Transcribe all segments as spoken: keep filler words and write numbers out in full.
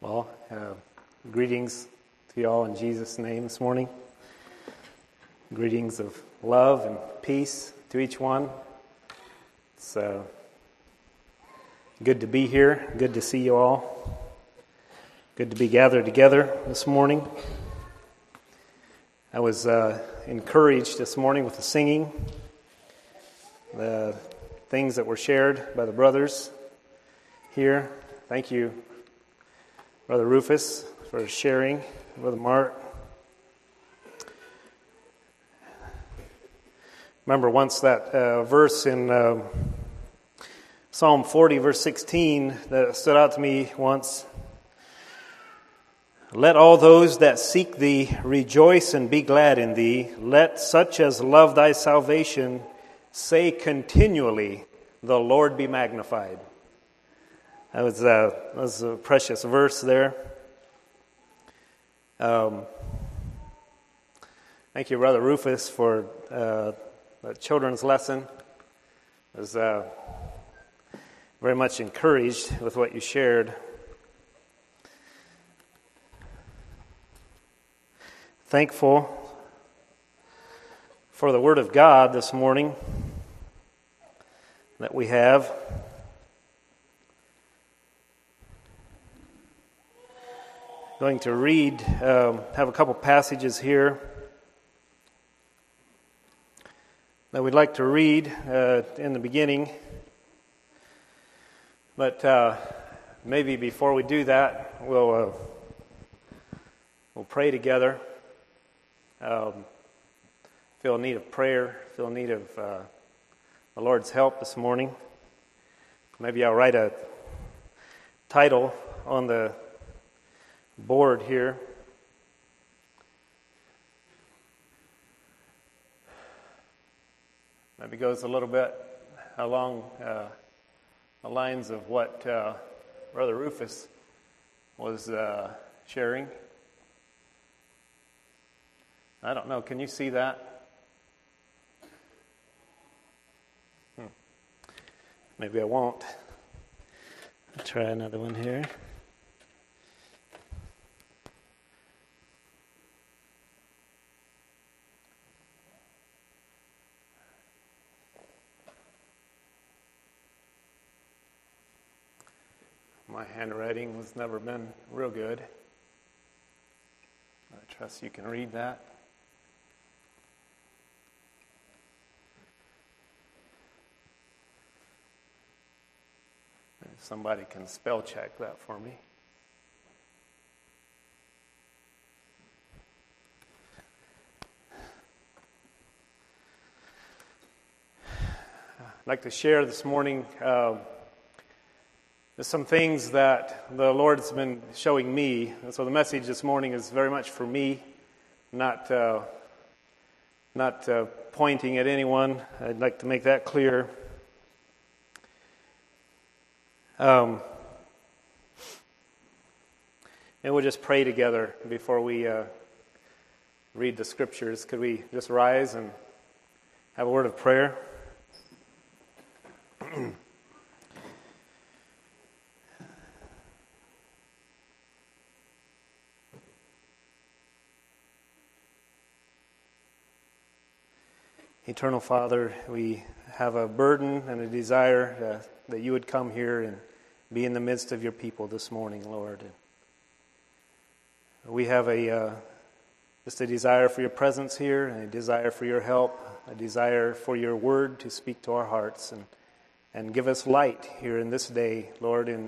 Well, uh, greetings to you all in Jesus' name this morning. Greetings of love and peace to each one. It's uh, good to be here. Good to see you all. Good to be gathered together this morning. I was uh, encouraged this morning with the singing, the things that were shared by the brothers here. Thank you, Brother Rufus, for sharing. Brother Mark. Remember once that uh, verse in uh, Psalm forty, verse sixteen, that stood out to me once. Let all those that seek thee rejoice and be glad in thee. Let such as love thy salvation say continually, the Lord be magnified. That was, uh, that was a precious verse there. Um, thank you, Brother Rufus, for uh, the children's lesson. I was uh, very much encouraged with what you shared. Thankful for the Word of God this morning that we have. Going to read, um, have a couple passages here that we'd like to read uh, in the beginning. But uh, maybe before we do that, we'll uh, we'll pray together. Um, feel in need of prayer. Feel in need of uh, the Lord's help this morning. Maybe I'll write a title on the board here. Maybe goes a little bit along uh, the lines of what uh, Brother Rufus was uh, sharing. I don't know. Can you see that? Hmm. Maybe I won't. I'll try another one here. My handwriting has never been real good. I trust you can read that. If somebody can spell check that for me. I'd like to share this morning uh, There's some things that the Lord's been showing me. And so the message this morning is very much for me, not uh, not uh, pointing at anyone. I'd like to make that clear. Um, and we'll just pray together before we uh, read the scriptures. Could we just rise and have a word of prayer? Eternal Father, we have a burden and a desire uh, that you would come here and be in the midst of your people this morning, Lord. We have a uh, just a desire for your presence here, and a desire for your help, a desire for your word to speak to our hearts and, and give us light here in this day, Lord, in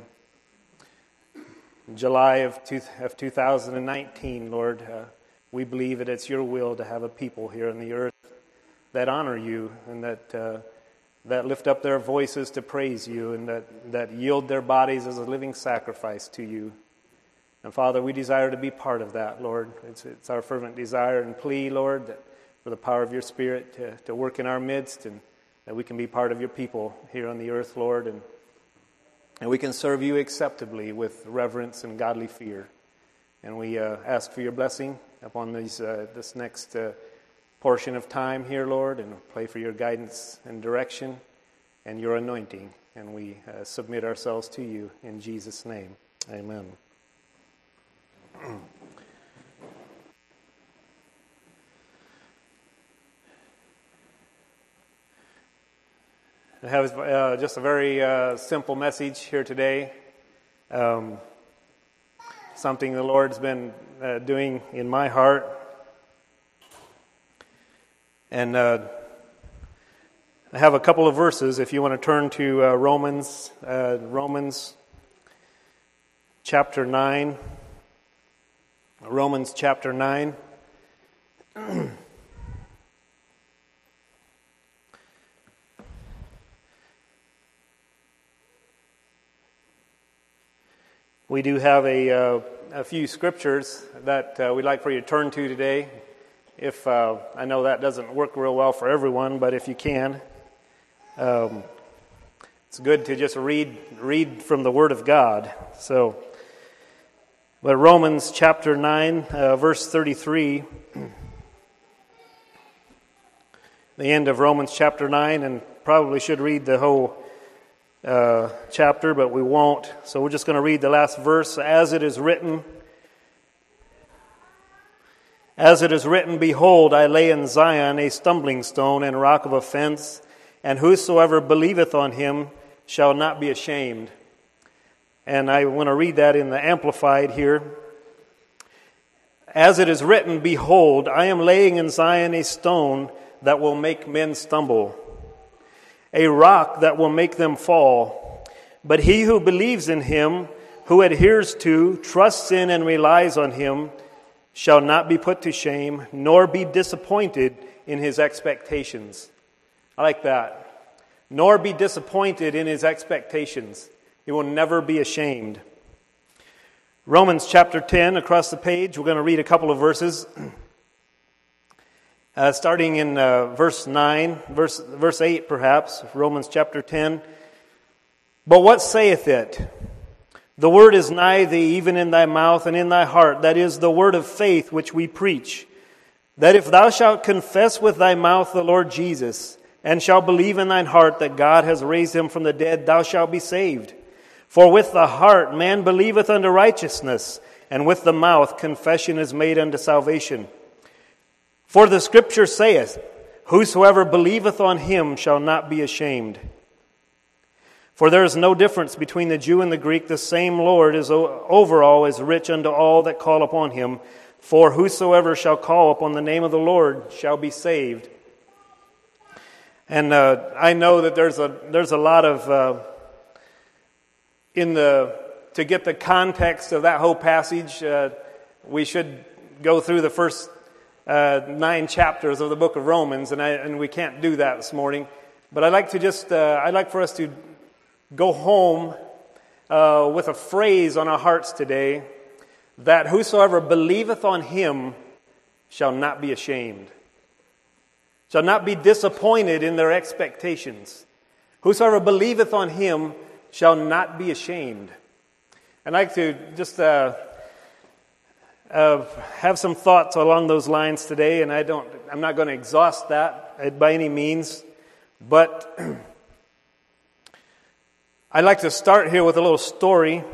July of, two, of two thousand nineteen, Lord. Uh, we believe that it's your will to have a people here on the earth that honor you and that uh, that lift up their voices to praise you and that, that yield their bodies as a living sacrifice to you. And Father, we desire to be part of that, Lord. It's, it's our fervent desire and plea, Lord, that for the power of your Spirit to, to work in our midst and that we can be part of your people here on the earth, Lord, and, and we can serve you acceptably with reverence and godly fear. And we uh, ask for your blessing upon these uh, this next uh, portion of time here, Lord, and pray for your guidance and direction and your anointing. And we uh, submit ourselves to you in Jesus' name. Amen. I have uh, just a very uh, simple message here today. Um, something the Lord's been uh, doing in my heart. And uh, I have a couple of verses. If you want to turn to uh, Romans, uh, Romans chapter nine. Romans chapter nine. We do have a, uh, a few scriptures that uh, we'd like for you to turn to today. If uh, I know that doesn't work real well for everyone, but if you can, um, it's good to just read read from the Word of God. So, but Romans chapter nine, uh, verse thirty-three, the end of Romans chapter nine, and probably should read the whole Uh, chapter, but we won't. So we're just going to read the last verse. As it is written, As it is written, Behold, I lay in Zion a stumbling stone and rock of offense, and whosoever believeth on him shall not be ashamed. And I want to read that in the Amplified here. As it is written, Behold, I am laying in Zion a stone that will make men stumble, a rock that will make them fall. But he who believes in him, who adheres to, trusts in, and relies on him, shall not be put to shame, nor be disappointed in his expectations. I like that. Nor be disappointed in his expectations. He will never be ashamed. Romans chapter ten, across the page, we're going to read a couple of verses. Uh, starting in uh, verse nine, verse verse eight perhaps, Romans chapter ten. But what saith it? The word is nigh thee, even in thy mouth and in thy heart. That is the word of faith which we preach. That if thou shalt confess with thy mouth the Lord Jesus, and shalt believe in thine heart that God has raised him from the dead, thou shalt be saved. For with the heart man believeth unto righteousness, and with the mouth confession is made unto salvation. For the Scripture saith, Whosoever believeth on him shall not be ashamed. For there is no difference between the Jew and the Greek. The same Lord is over all, is rich unto all that call upon him. For whosoever shall call upon the name of the Lord shall be saved. And uh, I know that there's a there's a lot of uh, in the to get the context of that whole passage. Uh, we should go through the first Uh, nine chapters of the book of Romans, and I, and we can't do that this morning. But I'd like to just, uh, I'd like for us to go home uh, with a phrase on our hearts today, that whosoever believeth on him shall not be ashamed, shall not be disappointed in their expectations. Whosoever believeth on him shall not be ashamed. I'd like to just Uh, Uh, have some thoughts along those lines today, and I don't, I'm not going to exhaust that by any means, but I'd like to start here with a little story.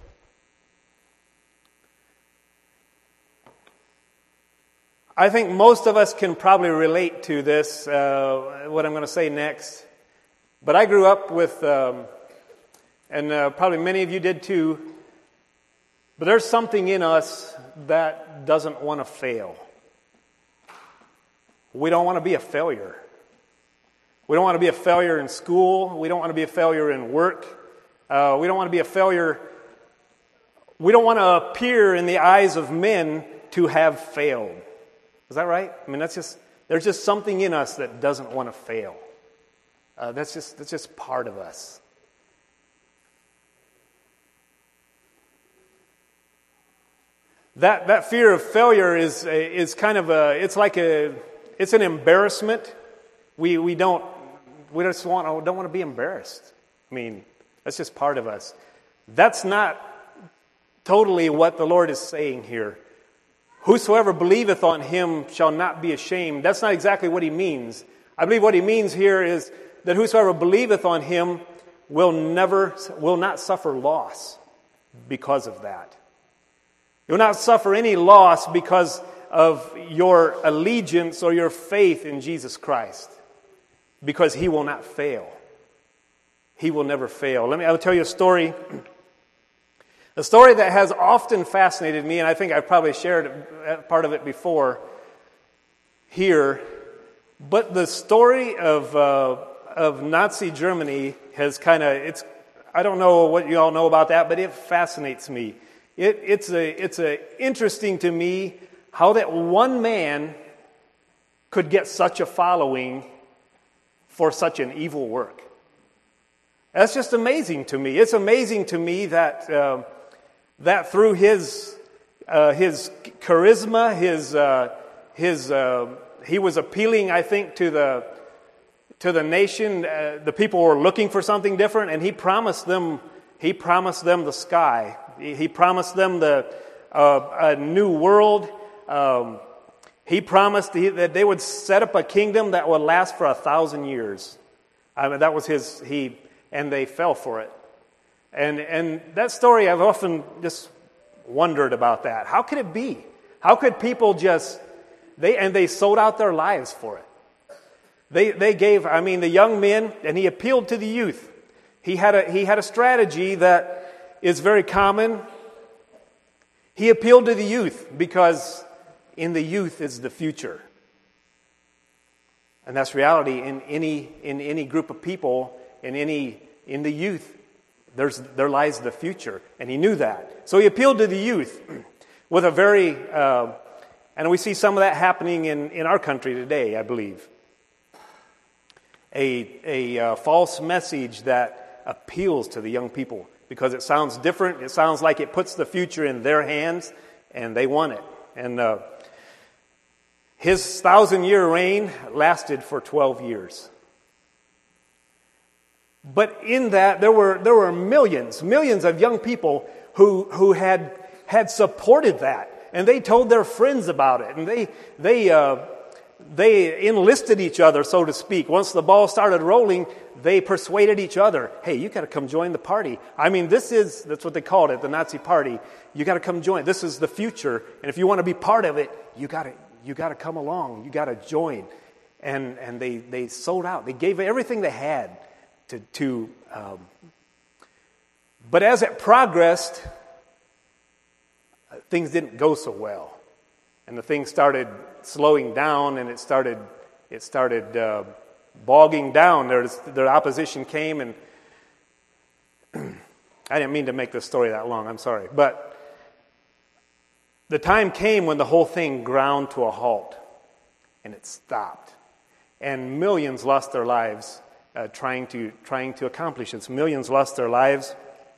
I think most of us can probably relate to this, uh, what I'm going to say next, but I grew up with, um, and uh, probably many of you did too, but there's something in us that doesn't want to fail. We don't want to be a failure. We don't want to be a failure in school. We don't want to be a failure in work. Uh, we don't want to be a failure. We don't want to appear in the eyes of men to have failed. Is that right? I mean, that's just there's just something in us that doesn't want to fail. Uh, that's just that's just part of us. That that fear of failure is is kind of a it's like a it's an embarrassment. We we don't we just want don't want to be embarrassed. I mean, that's just part of us. That's not totally what the Lord is saying here. Whosoever believeth on him shall not be ashamed. That's not exactly what he means. I believe what he means here is that whosoever believeth on him will never will not suffer loss because of that. You will not suffer any loss because of your allegiance or your faith in Jesus Christ, because He will not fail. He will never fail. Let me, I will tell you a story. A story that has often fascinated me, and I think I've probably shared part of it before here. But the story of uh, of Nazi Germany has kind of, it's, I don't know what you all know about that, but it fascinates me. It, it's a it's a interesting to me how that one man could get such a following for such an evil work. That's just amazing to me. It's amazing to me that uh, that through his uh, his charisma, his uh, his uh, he was appealing, I think, to the to the nation. Uh, the people were looking for something different, and he promised them he promised them the sky. He, he promised them the uh, a new world. Um, he promised he, that they would set up a kingdom that would last for a thousand years. I mean, that was his he. And they fell for it. And and that story, I've often just wondered about that. How could it be? How could people just, they and they sold out their lives for it. They they gave, I mean, the young men, and he appealed to the youth. He had a he had a strategy that is very common. He appealed to the youth because in the youth is the future. And that's reality in any in any group of people. In any in the youth, there's there lies the future, and he knew that. So he appealed to the youth with a very, uh, and we see some of that happening in, in our country today, I believe. A a uh, false message that appeals to the young people because it sounds different. It sounds like it puts the future in their hands, and they want it. And uh, his thousand-year reign lasted for twelve years. But in that, there were there were millions, millions of young people who who had had supported that, and they told their friends about it, and they they uh, they enlisted each other, so to speak. Once the ball started rolling, they persuaded each other, "Hey, you got to come join the party." I mean, this is that's what they called it, the Nazi Party. You got to come join. This is the future, and if you want to be part of it, you got to you got to come along. You got to join, and and they they sold out. They gave everything they had. To, to um, but as it progressed, uh, things didn't go so well, and the thing started slowing down, and it started it started uh, bogging down. There, the opposition came, and I didn't mean to make this story that long. I'm sorry, but the time came when the whole thing ground to a halt, and it stopped, and millions lost their lives. Uh, trying to trying to accomplish this. Millions lost their lives.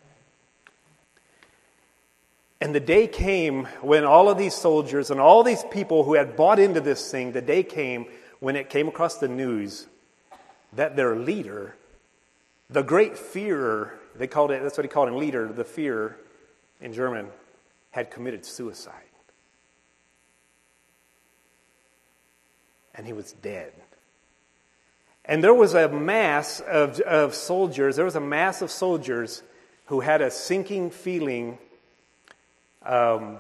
And the day came when all of these soldiers and all these people who had bought into this thing, the day came when it came across the news that their leader, the great Führer, they called it, that's what he called him, leader, the Führer in German, had committed suicide. And he was dead. And there was a mass of, of soldiers, there was a mass of soldiers who had a sinking feeling um,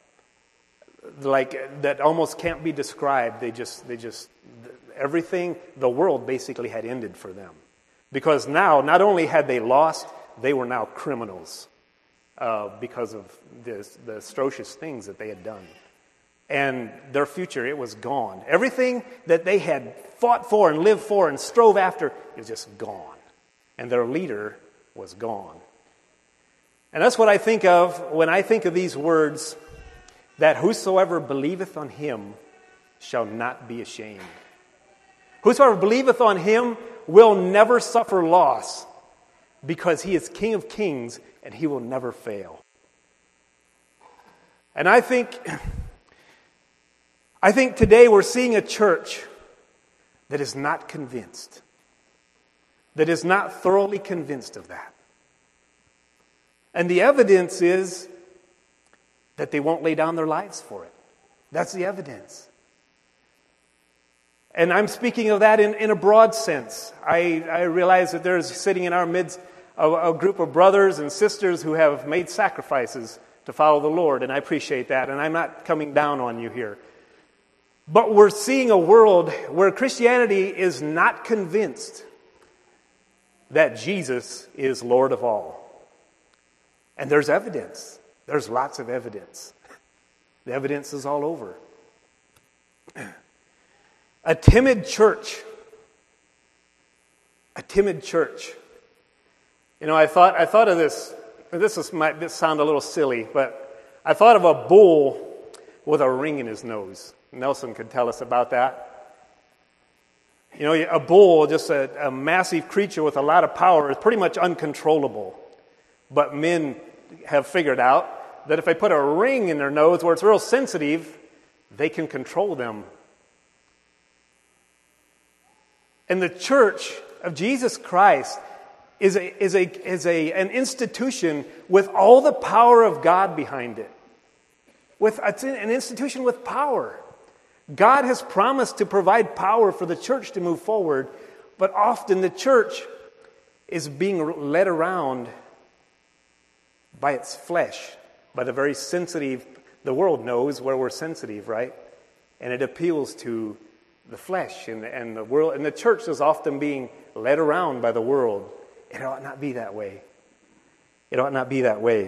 like that almost can't be described. They just, they just, everything, the world basically had ended for them. Because now, not only had they lost, they were now criminals uh, because of this, the atrocious things that they had done. And their future, it was gone. Everything that they had fought for and lived for and strove after is just gone. And their leader was gone. And that's what I think of when I think of these words, that whosoever believeth on him shall not be ashamed. Whosoever believeth on him will never suffer loss, because he is King of kings and he will never fail. And I think... I think today we're seeing a church that is not convinced, that is not thoroughly convinced of that. And the evidence is that they won't lay down their lives for it. That's the evidence. And I'm speaking of that in, in a broad sense. I, I realize that there's sitting in our midst a, a group of brothers and sisters who have made sacrifices to follow the Lord, and I appreciate that, and I'm not coming down on you here. But we're seeing a world where Christianity is not convinced that Jesus is Lord of all. And there's evidence. There's lots of evidence. The evidence is all over. A timid church. A timid church. You know, I thought I thought of this. This is, might this sound a little silly, but I thought of a bull with a ring in his nose. Nelson could tell us about that. You know, a bull, just a, a massive creature with a lot of power, is pretty much uncontrollable. But men have figured out that if they put a ring in their nose where it's real sensitive, they can control them. And the Church of Jesus Christ is a is a is a an institution with all the power of God behind it. With it's an institution with power. God has promised to provide power for the church to move forward, but often the church is being led around by its flesh, by the very sensitive. The world knows where we're sensitive, right? And it appeals to the flesh, and the, and the world, and the church is often being led around by the world. It ought not be that way. It ought not be that way.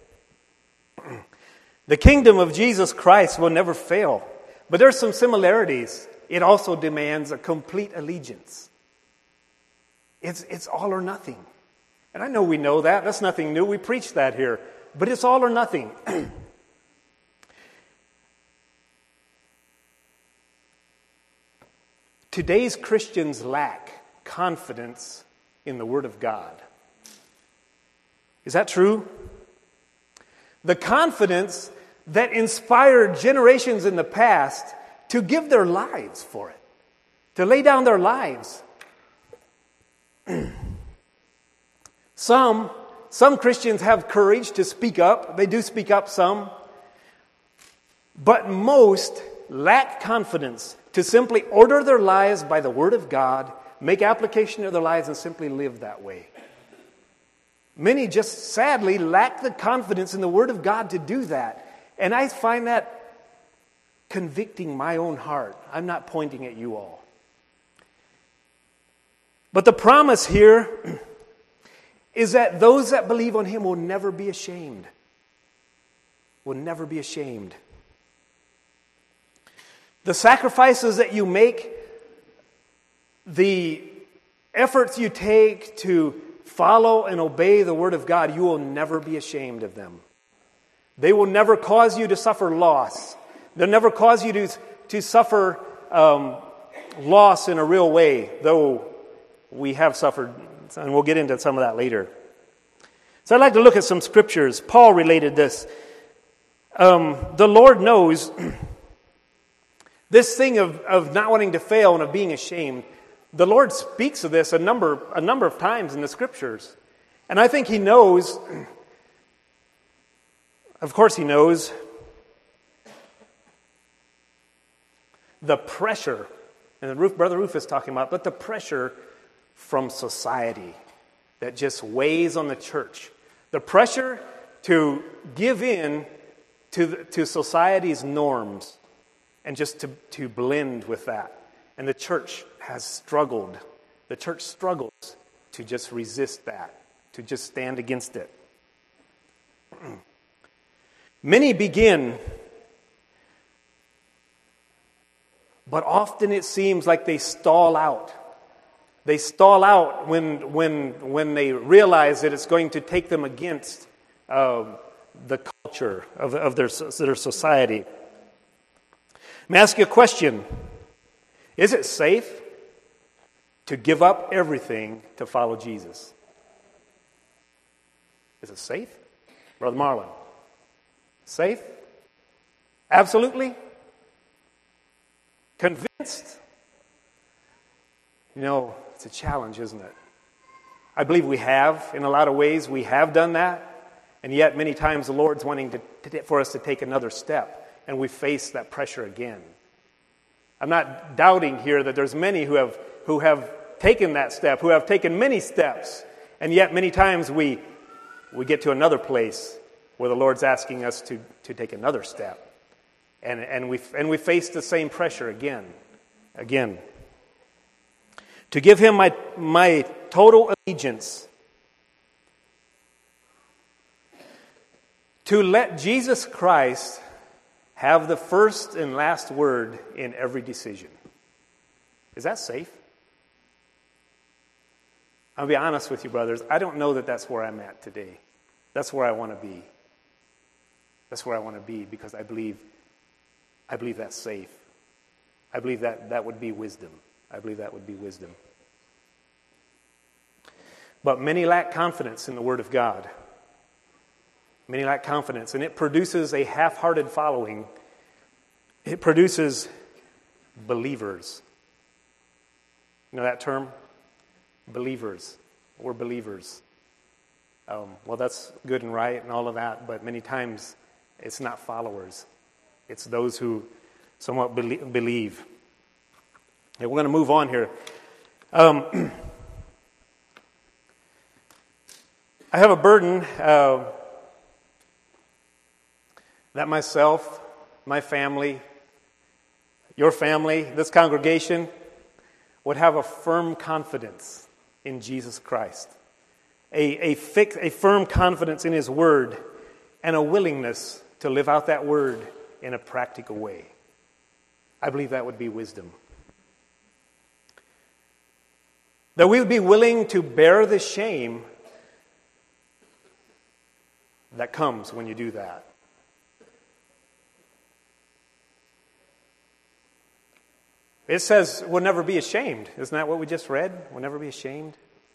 The kingdom of Jesus Christ will never fail, but there's some similarities. It also demands a complete allegiance. It's it's all or nothing. And I know we know that. That's nothing new. We preach that here. But it's all or nothing. Today's Christians lack confidence in the Word of God. Is that true? The confidence that inspired generations in the past to give their lives for it, to lay down their lives. Some, some Christians have courage to speak up. They do speak up some. But most lack confidence to simply order their lives by the Word of God, make application of their lives, and simply live that way. Many just sadly lack the confidence in the Word of God to do that. And I find that convicting my own heart. I'm not pointing at you all. But the promise here is that those that believe on Him will never be ashamed. Will never be ashamed. The sacrifices that you make, the efforts you take to follow and obey the Word of God, you will never be ashamed of them. They will never cause you to suffer loss. They'll never cause you to, to suffer um, loss in a real way, though we have suffered, and we'll get into some of that later. So I'd like to look at some scriptures. Paul related this. Um, the Lord knows this thing of, of not wanting to fail and of being ashamed. The Lord speaks of this a number a number of times in the scriptures. And I think He knows, of course He knows, the pressure, and Brother Rufus is talking about, but the pressure from society that just weighs on the church. The pressure to give in to, the, to society's norms and just to, to blend with that. And the church has struggled. The church struggles to just resist that, to just stand against it. Many begin, but often it seems like they stall out. They stall out when when when they realize that it's going to take them against uh, the culture of, of their, their society. Let me ask you a question. Is it safe to give up everything to follow Jesus? Is it safe? Brother Marlon. Safe? Absolutely? Convinced? You know, it's a challenge, isn't it? I believe we have, in a lot of ways, we have done that. And yet, many times, the Lord's wanting to, to, for us to take another step. And we face that pressure again. I'm not doubting here that there's many who have who have taken that step, who have taken many steps. And yet, many times, we we get to another place where the Lord's asking us to, to take another step. And, and, we, and we face the same pressure again, again. To give him my, my total allegiance. To let Jesus Christ have the first and last word in every decision. Is that safe? I'll be honest with you, brothers. I don't know that that's where I'm at today. That's where I want to be. That's where I want to be because I believe, I believe that's safe. I believe that that would be wisdom. I believe that would be wisdom. But many lack confidence in the Word of God. Many lack confidence, and it produces a half-hearted following. It produces believers. You know that term? Believers. We're believers. Um, well, that's good and right and all of that, but many times it's not followers. It's those who somewhat believe. Okay, we're going to move on here. Um, I have a burden uh, that myself, my family, your family, this congregation would have a firm confidence in Jesus Christ. A, a, fix, a firm confidence in His Word and a willingness to live out that Word in a practical way. I believe that would be wisdom. That we would be willing to bear the shame that comes when you do that. It says we'll never be ashamed. Isn't that what we just read? We'll never be ashamed.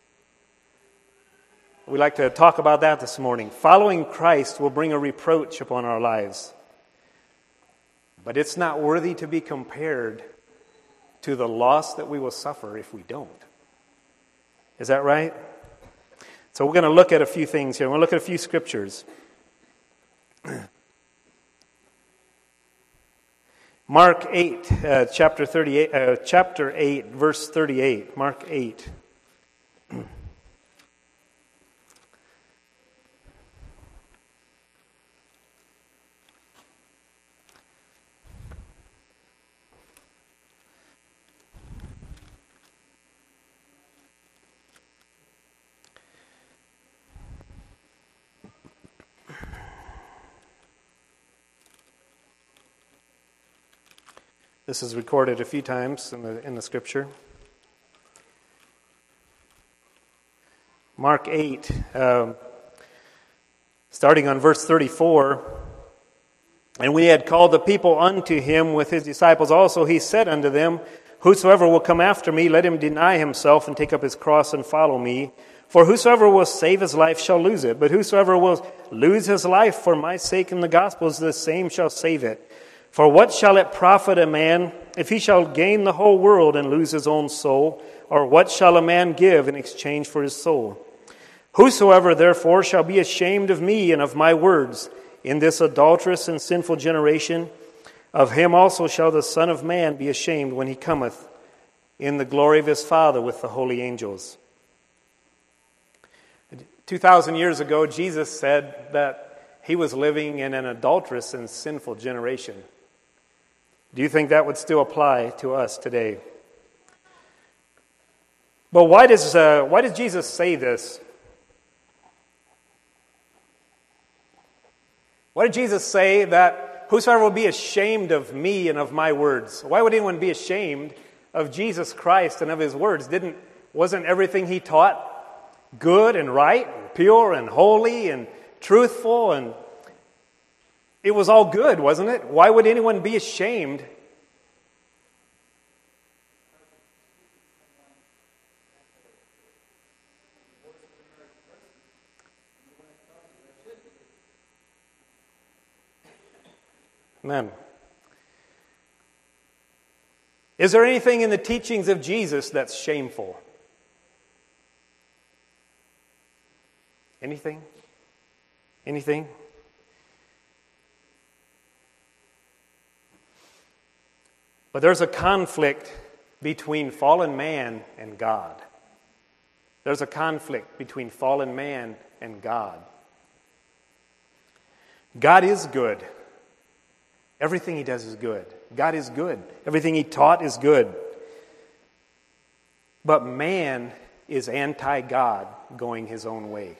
We'd like to talk about that this morning. Following Christ will bring a reproach upon our lives. But it's not worthy to be compared to the loss that we will suffer if we don't. Is that right? So we're going to look at a few things here. We're going to look at a few scriptures. Mark eight, uh, chapter thirty-eight, uh, chapter eight, verse thirty-eight. Mark eight. This is recorded a few times in the in the scripture. Mark eight, um, starting on verse thirty-four. And when he had called the people unto him with his disciples also, he said unto them, Whosoever will come after me, let him deny himself and take up his cross and follow me. For whosoever will save his life shall lose it. But whosoever will lose his life for my sake and the gospel's, the same shall save it. For what shall it profit a man if he shall gain the whole world and lose his own soul? Or what shall a man give in exchange for his soul? Whosoever therefore shall be ashamed of me and of my words in this adulterous and sinful generation, of him also shall the Son of Man be ashamed when he cometh in the glory of his Father with the holy angels. Two thousand years ago, Jesus said that he was living in an adulterous and sinful generation. Do you think that would still apply to us today? But why does uh, why does Jesus say this? Why did Jesus say that whosoever will be ashamed of me and of my words? Why would anyone be ashamed of Jesus Christ and of his words? Didn't wasn't everything he taught good and right, and pure and holy and truthful, and it was all good, wasn't it? Why would anyone be ashamed? Amen. Is there anything in the teachings of Jesus that's shameful? Anything? Anything? But there's a conflict between fallen man and God. There's a conflict between fallen man and God. God is good. Everything he does is good. God is good. Everything he taught is good. But man is anti-God, going his own way.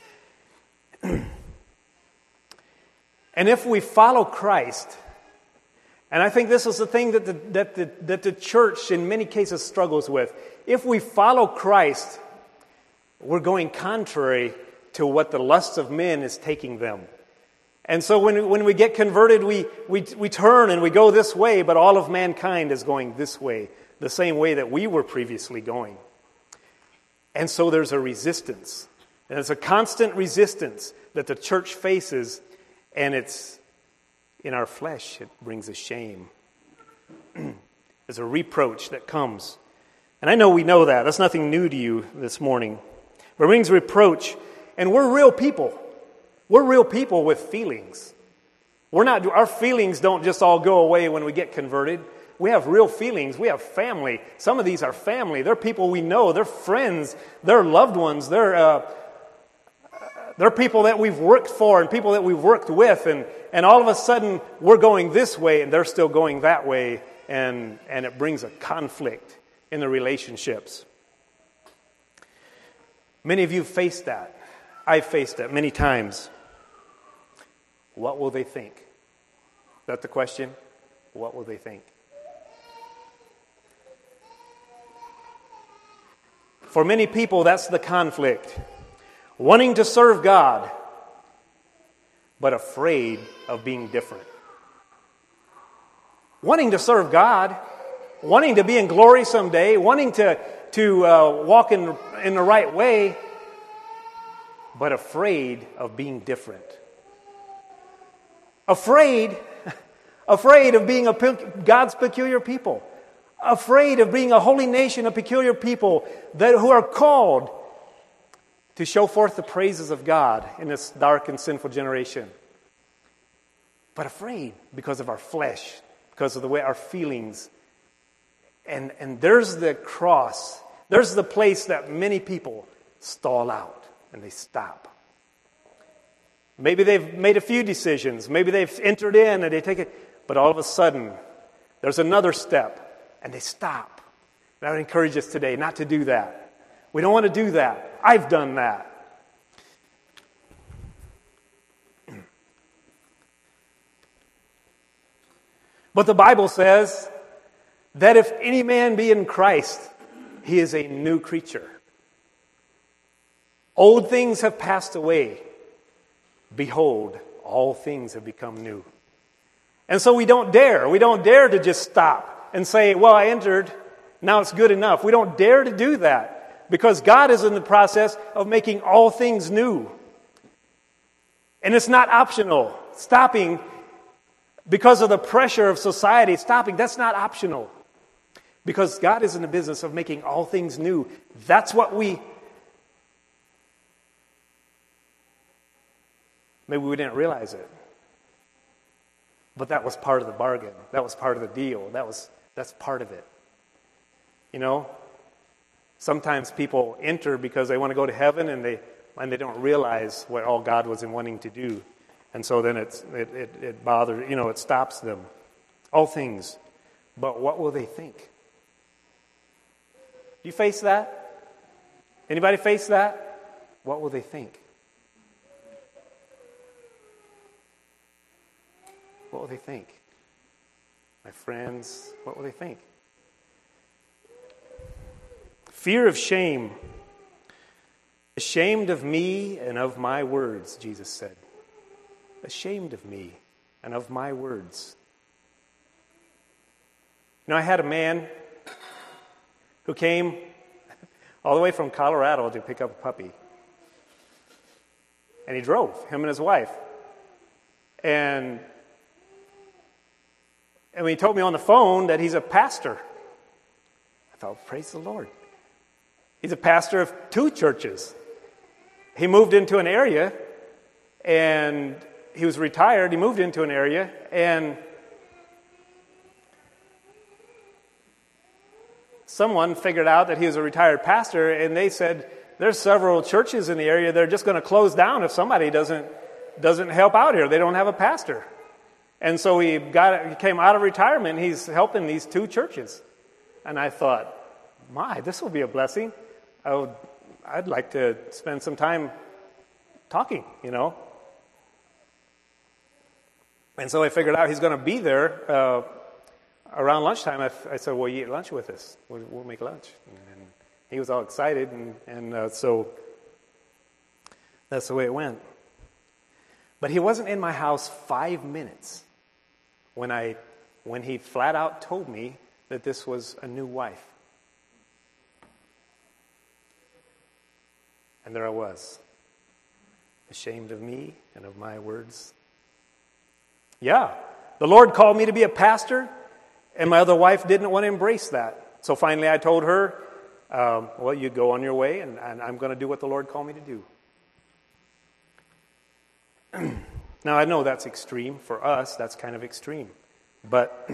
And if we follow Christ, and I think this is the thing that the, that the, that the church in many cases struggles with. If we follow Christ, we're going contrary to what the lust of men is taking them. And so when, when we get converted, we, we, we turn and we go this way, but all of mankind is going this way, the same way that we were previously going. And so there's a resistance. And it's a constant resistance that the church faces, and it's in our flesh, it brings a shame. There's a reproach that comes. And I know we know that. That's nothing new to you this morning. But it brings reproach. And we're real people. We're real people with feelings. We're not. Our feelings don't just all go away when we get converted. We have real feelings. We have family. Some of these are family. They're people we know. They're friends. They're loved ones. They're uh, they're people that we've worked for and people that we've worked with. And, and all of a sudden, we're going this way and they're still going that way. And, and it brings a conflict in the relationships. Many of you faced that. I've faced that many times. What will they think? Is that the question? What will they think? For many people, that's the conflict. Wanting to serve God, but afraid of being different. Wanting to serve God, wanting to be in glory someday, wanting to, to uh, walk in, in the right way, but afraid of being different. Afraid, afraid of being a, God's peculiar people. Afraid of being a holy nation, a peculiar people that who are called to show forth the praises of God in this dark and sinful generation. But afraid because of our flesh, because of the way our feelings. And, and there's the cross. There's the place that many people stall out and they stop. Maybe they've made a few decisions. Maybe they've entered in and they take it. But all of a sudden, there's another step and they stop. And I would encourage us today not to do that. We don't want to do that. I've done that. But the Bible says that if any man be in Christ, he is a new creature. Old things have passed away. Behold, all things have become new. And so we don't dare. We don't dare to just stop and say, well, I entered, now it's good enough. We don't dare to do that because God is in the process of making all things new. And it's not optional. Stopping because of the pressure of society, stopping, that's not optional. Because God is in the business of making all things new. That's what we... Maybe we didn't realize it. But that was part of the bargain. That was part of the deal. That was that's part of it. You know? Sometimes people enter because they want to go to heaven and they and they don't realize what all God was in wanting to do. And so then it's, it, it, it bothers, you know, it stops them. All things. But what will they think? You face that? Anybody face that? What will they think? What will they think? My friends, what will they think? Fear of shame. Ashamed of me and of my words, Jesus said. Ashamed of me and of my words. You know, I had a man who came all the way from Colorado to pick up a puppy. And he drove, him and his wife. And, and when he told me on the phone that he's a pastor, I thought, praise the Lord. He's a pastor of two churches. He moved into an area, and he was retired. He moved into an area, and someone figured out that he was a retired pastor, and they said, there's several churches in the area that are just going to close down if somebody doesn't doesn't help out here. They don't have a pastor. And so he got he came out of retirement. He's helping these two churches. And I thought, my, this will be a blessing. I would, I'd like to spend some time talking, you know. And so I figured out he's going to be there uh, around lunchtime. I, I said, well, you eat lunch with us. We'll, we'll make lunch. And he was all excited. And, and uh, so that's the way it went. But he wasn't in my house five minutes when I, when he flat out told me that this was a new wife. And there I was, ashamed of me and of my words. Yeah, the Lord called me to be a pastor, and my other wife didn't want to embrace that. So finally I told her, um, well, you go on your way, and, and I'm going to do what the Lord called me to do. Now, I know that's extreme. For us, that's kind of extreme. But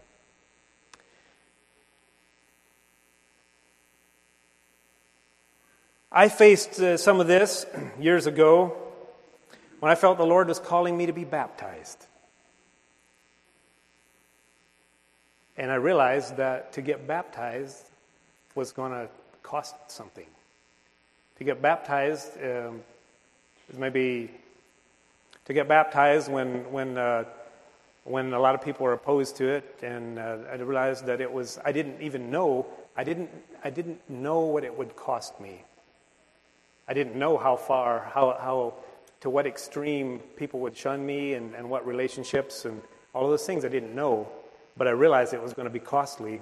I faced uh, some of this years ago when I felt the Lord was calling me to be baptized. And I realized that to get baptized was going to cost something. To get baptized, um, maybe to get baptized when when uh, when a lot of people were opposed to it, and uh, I realized that it was. I didn't even know. I didn't. I didn't know what it would cost me. I didn't know how far, how how to what extreme people would shun me, and, and what relationships and all of those things I didn't know. But I realized it was going to be costly.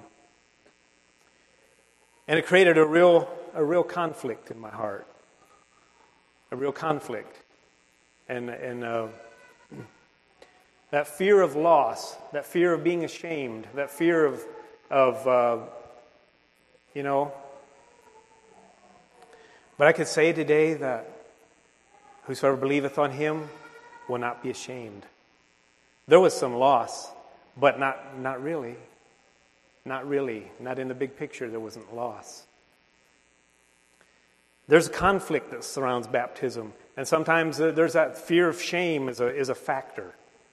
And it created a real a real conflict in my heart. A real conflict. And and uh, that fear of loss, that fear of being ashamed, that fear of, of uh, you know. But I could say today that whosoever believeth on him will not be ashamed. There was some loss. But not not really. Not really. Not in the big picture, there wasn't loss. There's a conflict that surrounds baptism. And sometimes there's that fear of shame is a, is a factor.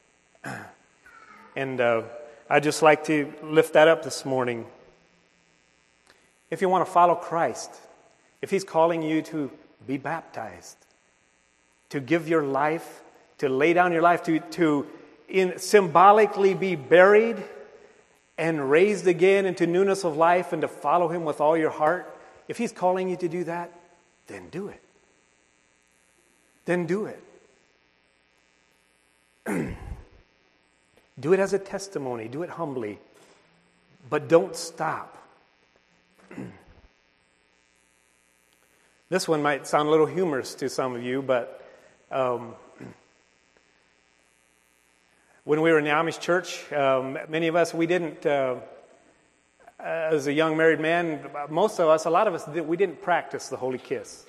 And uh, I'd just like to lift that up this morning. If you want to follow Christ, if he's calling you to be baptized, to give your life, to lay down your life, to... to in symbolically be buried and raised again into newness of life, and to follow him with all your heart, if he's calling you to do that, then do it. Then do it. Do it as a testimony. Do it humbly. But don't stop. This one might sound a little humorous to some of you, but um, when we were in the Amish church, um, many of us, we didn't, uh, as a young married man, most of us, a lot of us, we didn't practice the holy kiss.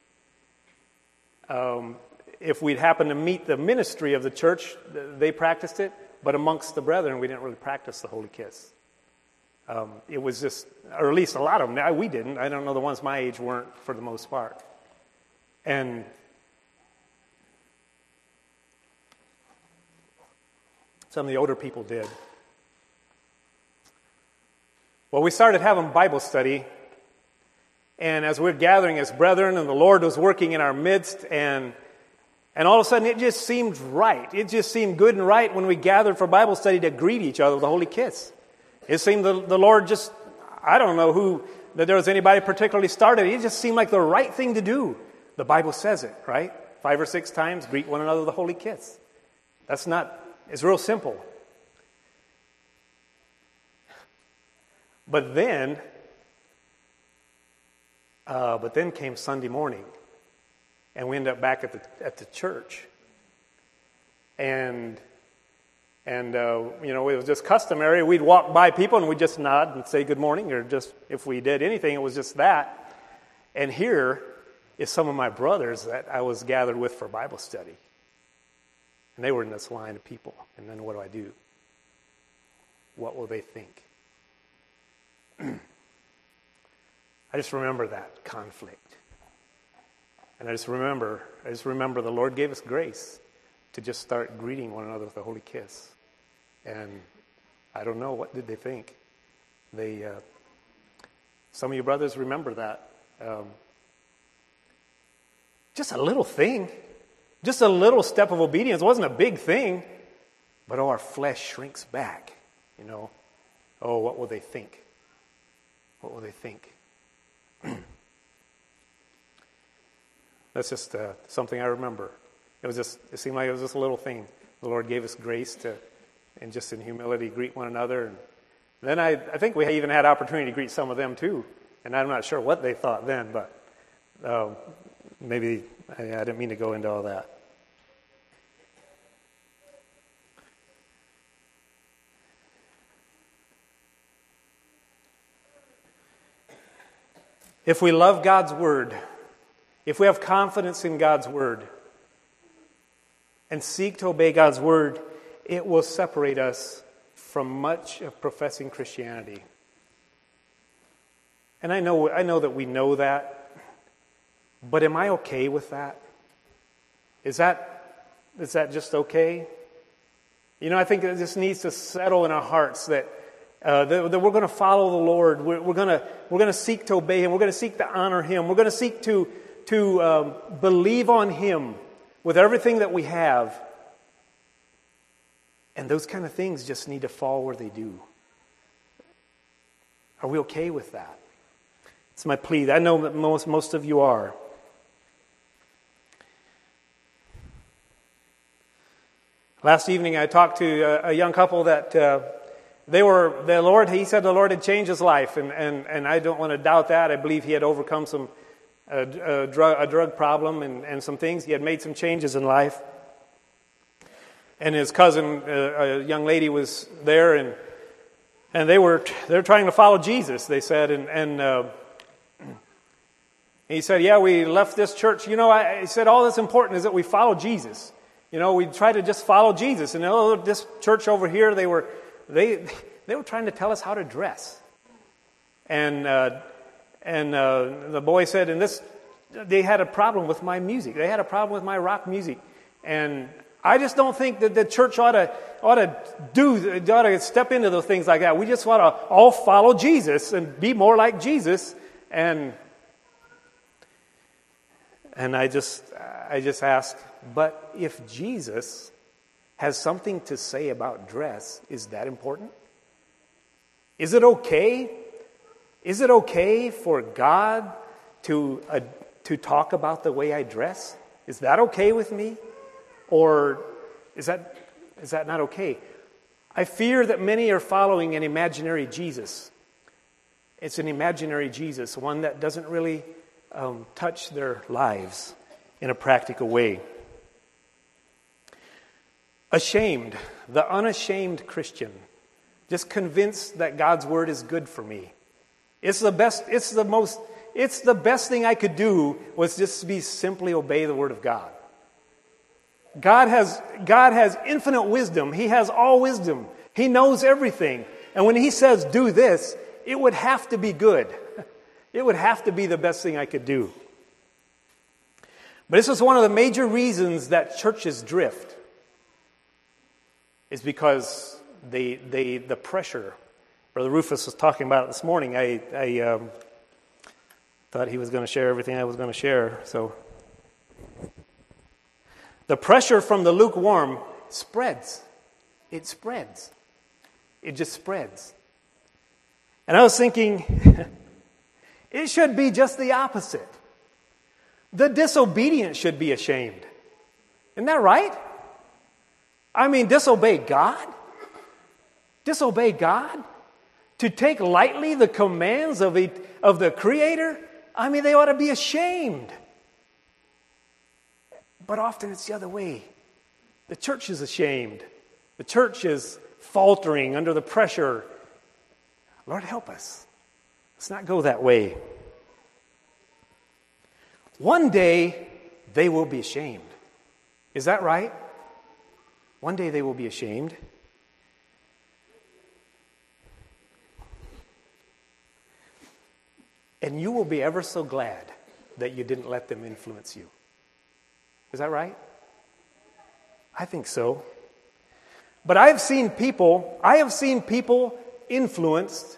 Um, if we'd happened to meet the ministry of the church, they practiced it, but amongst the brethren, we didn't really practice the holy kiss. Um, it was just, or at least a lot of them, we didn't. I don't know, the ones my age weren't for the most part. And some of the older people did. Well, we started having Bible study, and as we're gathering as brethren, and the Lord was working in our midst, and and all of a sudden it just seemed right. It just seemed good and right when we gathered for Bible study to greet each other with a holy kiss. It seemed the, the Lord just, I don't know who, that there was anybody particularly started. It just seemed like the right thing to do. The Bible says it, right? Five or six times, greet one another with a holy kiss. That's not... It's real simple. But then, uh, but then came Sunday morning, and we ended up back at the at the church, and and uh, you know, it was just customary. We'd walk by people and we'd just nod and say good morning, or just if we did anything, it was just that. And here is some of my brothers that I was gathered with for Bible study. And they were in this line of people. And then what do I do? What will they think? I just remember that conflict. And I just remember, I just remember the Lord gave us grace. to just start greeting one another with a holy kiss. And I don't know, what did they think? They, uh, some of your brothers remember that. Um, just a little thing. Just a little step of obedience. It wasn't a big thing. But oh, our flesh shrinks back, you know. Oh, what will they think? What will they think? That's just uh, something I remember. It was just, it seemed like it was just a little thing. The Lord gave us grace to, and just in humility, greet one another. And then I, I think we even had opportunity to greet some of them too. And I'm not sure what they thought then, but um, maybe I, I didn't mean to go into all that. If we love God's Word, if we have confidence in God's Word, and seek to obey God's Word, it will separate us from much of professing Christianity. And I know, I know that we know that, but am I okay with that? Is that, is that just okay? You know, I think it just needs to settle in our hearts that Uh, that, that we're going to follow the Lord. We're, we're going to we're going to seek to obey Him. We're going to seek to honor Him. We're going to seek to to um, believe on Him with everything that we have. And those kind of things just need to fall where they do. Are we okay with that? It's my plea. I know that most most of you are. Last evening, I talked to a, a young couple that. Uh, They were, the Lord, he said the Lord had changed his life, and, and, and I don't want to doubt that. I believe he had overcome some a, a, drug, a drug problem and, and some things. He had made some changes in life. And his cousin, a, a young lady, was there, and and they were they were trying to follow Jesus, they said. And, and uh, he said, yeah, we left this church. You know, I, he said, all that's important is that we follow Jesus. You know, we try to just follow Jesus. And oh, this church over here, they were... They they were trying to tell us how to dress, and uh, and uh, the boy said, and this they had a problem with my music. They had a problem with my rock music, and I just don't think that the church ought to ought to do ought to step into those things like that. We just ought to all follow Jesus and be more like Jesus. And and I just I just ask, but if Jesus has something to say about dress, is that important? Is it okay? Is it okay for God to uh, to talk about the way I dress? Is that okay with me? Or is that is that not okay? I fear that many are following an imaginary Jesus. It's an imaginary Jesus, one that doesn't really um, touch their lives in a practical way. Ashamed, the unashamed Christian, just convinced that God's Word is good for me. It's the best, it's the most, it's the best thing I could do was just be simply obey the Word of God. God has, God has infinite wisdom. He has all wisdom. He knows everything. And when He says do this, it would have to be good. It would have to be the best thing I could do. But this is one of the major reasons that churches drift. Is because they, they, the pressure. Brother Rufus was talking about it this morning. I, I um, thought he was going to share everything I was going to share. So, the pressure from the lukewarm spreads. It spreads. It just spreads. And I was thinking, it should be just the opposite. The disobedient should be ashamed. Isn't that right? I mean, disobey God? Disobey God? To take lightly the commands of, a, of the Creator? I mean, they ought to be ashamed. But often it's the other way. The church is ashamed. The church is faltering under the pressure. Lord, help us. Let's not go that way. One day, they will be ashamed. Is that right? One day they will be ashamed. And you will be ever so glad that you didn't let them influence you. Is that right? I think so. But I've seen people, I have seen people influenced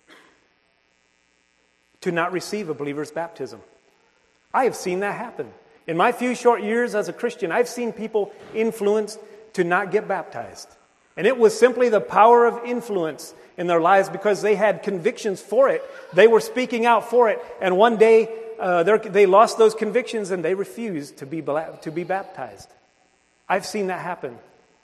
to not receive a believer's baptism. I have seen that happen. In my few short years as a Christian, I've seen people influenced to not get baptized. And it was simply the power of influence in their lives because they had convictions for it. They were speaking out for it. And one day, uh, they lost those convictions and they refused to be, to be baptized. I've seen that happen.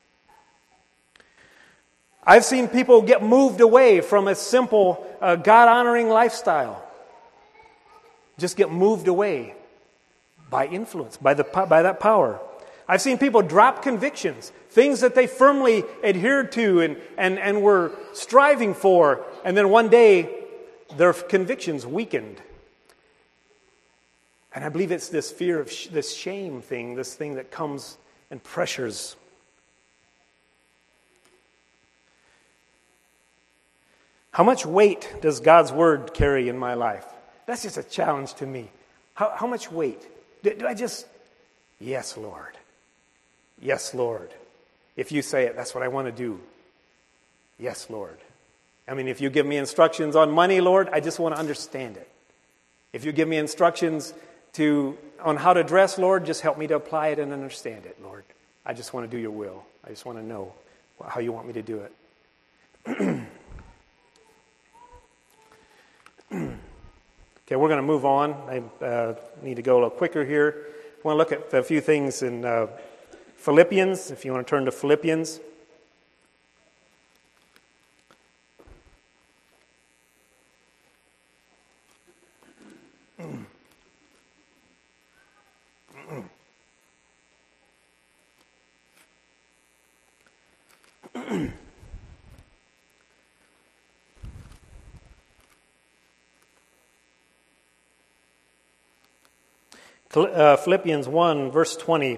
I've seen people get moved away from a simple, uh, God-honoring lifestyle. Just get moved away by influence, by the by that power. I've seen people drop convictions, things that they firmly adhered to and, and, and were striving for, and then one day their convictions weakened. And I believe it's this fear of sh- this shame thing, this thing that comes and pressures. How much weight does God's Word carry in my life? That's just a challenge to me. How, how much weight? Do, do I just, yes, Lord. Yes, Lord. If you say it, that's what I want to do. Yes, Lord. I mean, if you give me instructions on money, Lord, I just want to understand it. If you give me instructions to on how to dress, Lord, just help me to apply it and understand it, Lord. I just want to do your will. I just want to know how you want me to do it. Okay, we're going to move on. I uh, need to go a little quicker here. I want to look at a few things in uh, Philippians, if you want to turn to Philippians. Uh, Philippians one, verse twenty.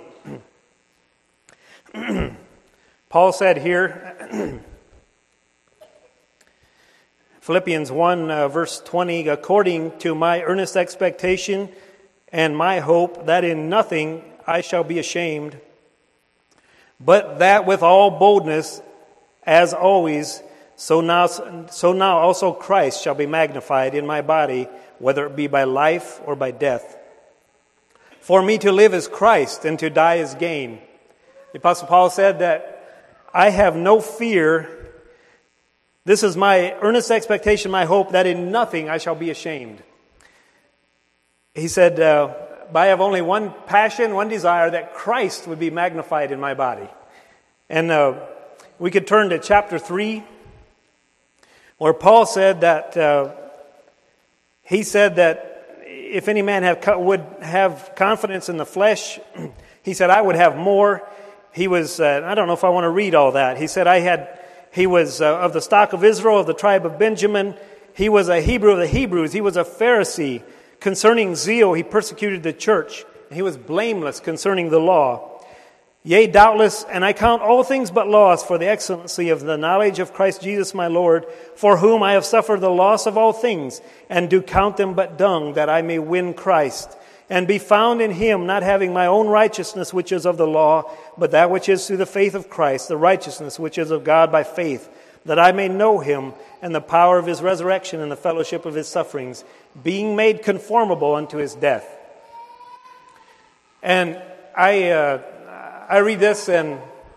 Paul said here, Philippians one, uh, verse twenty, according to my earnest expectation and my hope that in nothing I shall be ashamed, but that with all boldness, as always, so now, so now also Christ shall be magnified in my body, whether it be by life or by death. For me to live is Christ, and to die is gain. The Apostle Paul said that I have no fear. This is my earnest expectation, my hope, that in nothing I shall be ashamed. He said, uh, I have only one passion, one desire, that Christ would be magnified in my body. And uh, we could turn to chapter three, where Paul said that, uh, he said that, if any man have, would have confidence in the flesh, he said, I would have more. He was, uh, I don't know if I want to read all that. He said, I had, he was uh, of the stock of Israel, of the tribe of Benjamin. He was a Hebrew of the Hebrews. He was a Pharisee. Concerning zeal, he persecuted the church. He was blameless concerning the law. Yea, doubtless, and I count all things but loss for the excellency of the knowledge of Christ Jesus my Lord, for whom I have suffered the loss of all things, and do count them but dung, that I may win Christ, and be found in him, not having my own righteousness which is of the law, but that which is through the faith of Christ, the righteousness which is of God by faith, that I may know him, and the power of his resurrection, and the fellowship of his sufferings, being made conformable unto his death. And I... Uh, I read this, and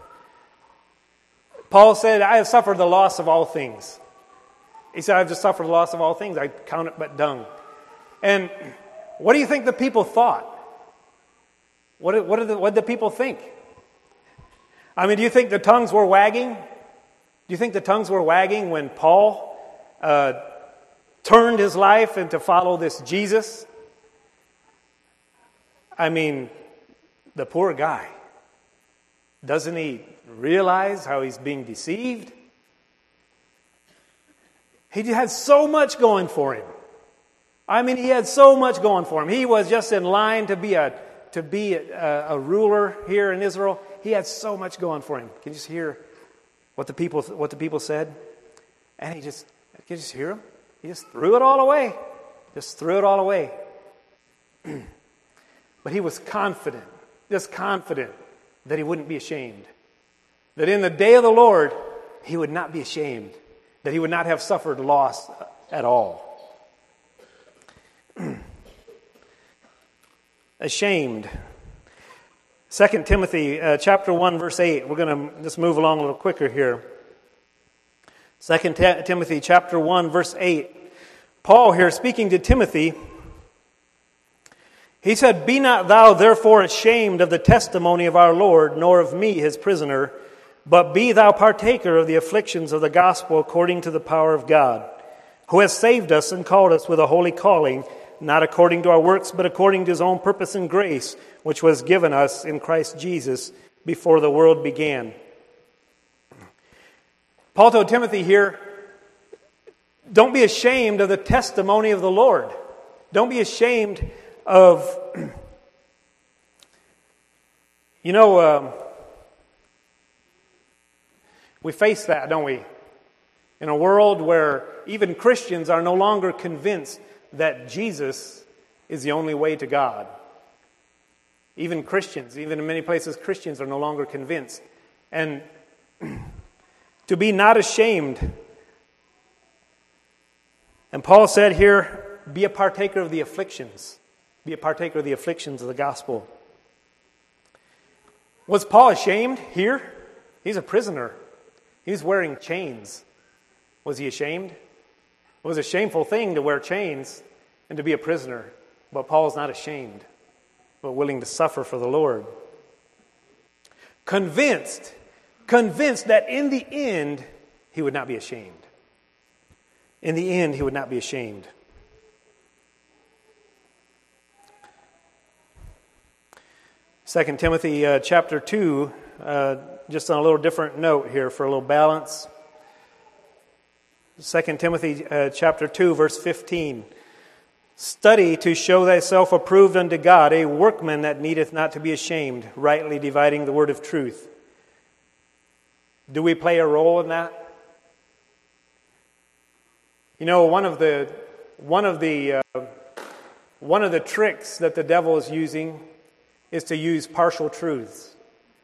Paul said, I have suffered the loss of all things. He said, I've just suffered the loss of all things. I count it but dung. And what do you think the people thought? What did, what did, the, what did the people think? I mean, do you think the tongues were wagging? Do you think the tongues were wagging when Paul uh, turned his life and to follow this Jesus? I mean, the poor guy. Doesn't he realize how he's being deceived? He had so much going for him. I mean, he had so much going for him. He was just in line to be a to be a, a ruler here in Israel. He had so much going for him. Can you just hear what the people what the people said? And he just can you just hear him? He just threw it all away. Just threw it all away. But he was confident, just confident that he wouldn't be ashamed. That in the day of the Lord, he would not be ashamed. That he would not have suffered loss at all. Ashamed. Second Timothy uh, chapter one, verse eight. We're going to just move along a little quicker here. Second Timothy chapter one, verse eight. Paul here speaking to Timothy, he said, "Be not thou therefore ashamed of the testimony of our Lord, nor of me his prisoner, but be thou partaker of the afflictions of the gospel according to the power of God, who has saved us and called us with a holy calling, not according to our works, but according to his own purpose and grace, which was given us in Christ Jesus before the world began." Paul told Timothy here, don't be ashamed of the testimony of the Lord. Don't be ashamed of, you know, um, we face that, don't we? In a world where even Christians are no longer convinced that Jesus is the only way to God. Even Christians, even in many places, Christians are no longer convinced. And to be not ashamed. And Paul said here, be a partaker of the afflictions. Be a partaker of the afflictions of the gospel. Was Paul ashamed here? He's a prisoner. He's wearing chains. Was he ashamed? It was a shameful thing to wear chains and to be a prisoner. But Paul is not ashamed, but willing to suffer for the Lord. Convinced, convinced that in the end, he would not be ashamed. In the end, he would not be ashamed. Second Timothy uh, chapter two, uh, just on a little different note here for a little balance. Second Timothy uh, chapter two, verse fifteen. Study to show thyself approved unto God, a workman that needeth not to be ashamed, rightly dividing the word of truth. Do we play a role in that? You know, one of the one of the uh, one of the tricks that the devil is using is to use partial truths.